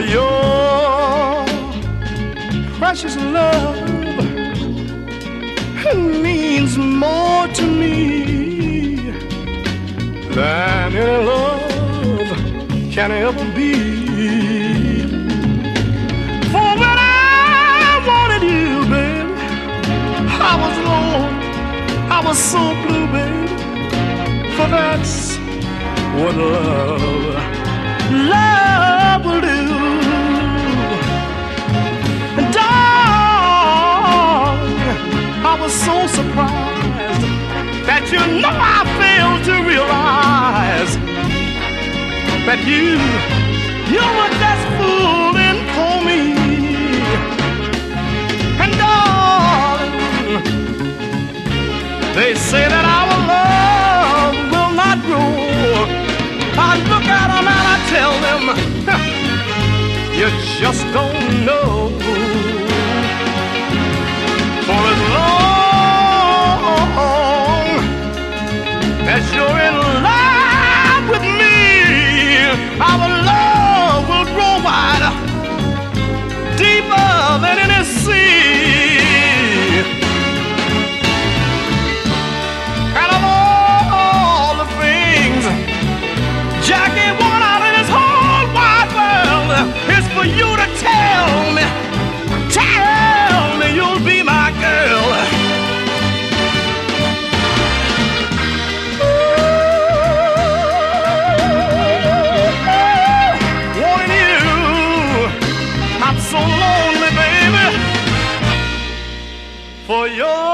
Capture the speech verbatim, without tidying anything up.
your precious love means more to me than any love can ever be. For when I wanted you, baby, I was alone, I was so blue, baby. For that's what love, love will do. And darling, I was so surprised that you know I failed to realize that you, you were just fooling for me. And darling, they say that our love will not grow. I look at them and I tell them, you just don't know. For as long as you're in love with me, our love will grow wider, deeper than any sea. And of all the things Jackie want out in this whole wide world is for you to tell me, tell me you'll be my girl. Ooh, wanting you, I'm so lonely, baby, for your